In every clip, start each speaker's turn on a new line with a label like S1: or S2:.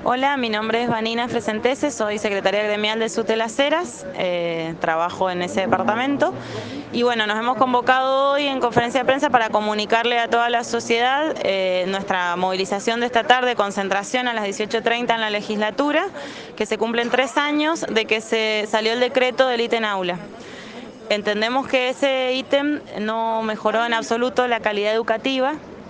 S1: Hola, mi nombre es Vanina Fresentese, soy secretaria gremial de SUTE Las Heras, trabajo en ese departamento y bueno, nos hemos convocado hoy en conferencia de prensa para comunicarle a toda la sociedad nuestra movilización de esta tarde, concentración a las 18:30 en la legislatura, que se cumplen 3 años de que se salió el decreto del ítem aula. Entendemos que ese ítem no mejoró en absoluto la calidad educativa,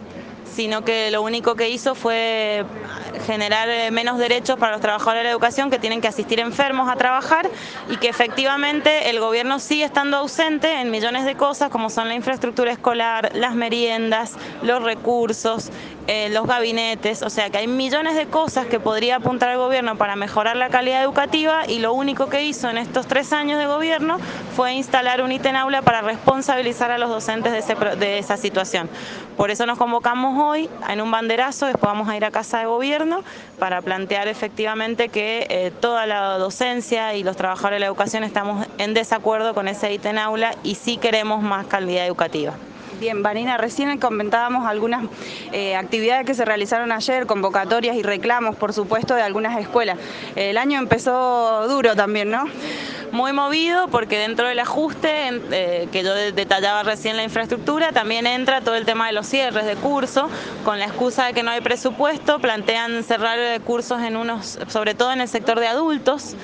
S1: sino que lo único que hizo fue generar menos derechos para los trabajadores de la educación que tienen que asistir enfermos a trabajar y que efectivamente el gobierno sigue estando ausente en millones de cosas como son la infraestructura escolar, las meriendas, los recursos, los gabinetes, o sea que hay millones de cosas que podría apuntar el gobierno para mejorar la calidad educativa y lo único que hizo en estos 3 años de gobierno fue instalar un ítem aula para responsabilizar a los docentes de esa situación. Por eso nos convocamos hoy en un banderazo, después vamos a ir a Casa de Gobierno para plantear efectivamente que toda la docencia y los trabajadores de la educación estamos en desacuerdo con ese ítem aula y sí queremos más calidad educativa.
S2: Bien, Vanina, recién comentábamos algunas actividades que se realizaron ayer, convocatorias y reclamos, por supuesto, de algunas escuelas. El año empezó duro también, ¿no?
S1: Muy movido porque dentro del ajuste que yo detallaba recién la infraestructura, también entra todo el tema de los cierres de curso, con la excusa de que no hay presupuesto, plantean cerrar cursos en unos, sobre todo en el sector de adultos,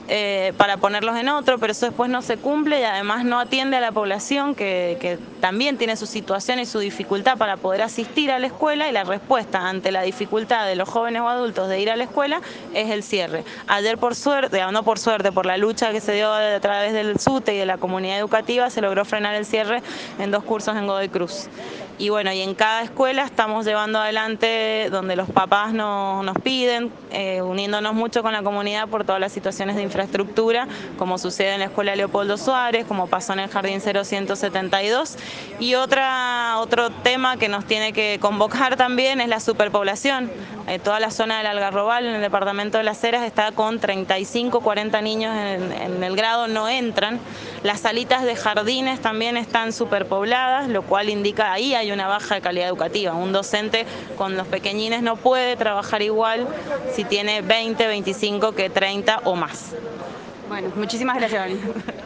S1: para ponerlos en otro, pero eso después no se cumple y además no atiende a la población que también tiene su situación y su dificultad para poder asistir a la escuela y la respuesta ante la dificultad de los jóvenes o adultos de ir a la escuela es el cierre. Ayer por suerte, no por suerte, por la lucha que se dio a través del SUTE y de la comunidad educativa se logró frenar el cierre en 2 cursos en Godoy Cruz. Y bueno, y en cada escuela estamos llevando adelante donde los papás nos piden, uniéndonos mucho con la comunidad por todas las situaciones de infraestructura, como sucede en la Escuela Leopoldo Suárez, como pasó en el Jardín 0172. Y otro tema que nos tiene que convocar también es la superpoblación. Toda la zona del Algarrobal, en el departamento de Las Heras, está con 35, 40 niños en el grado, no entran. Las salitas de jardines también están superpobladas, lo cual indica ahí hay una baja de calidad educativa. Un docente con los pequeñines no puede trabajar igual si tiene 20, 25 que 30 o más.
S2: Bueno, muchísimas gracias, Vanina.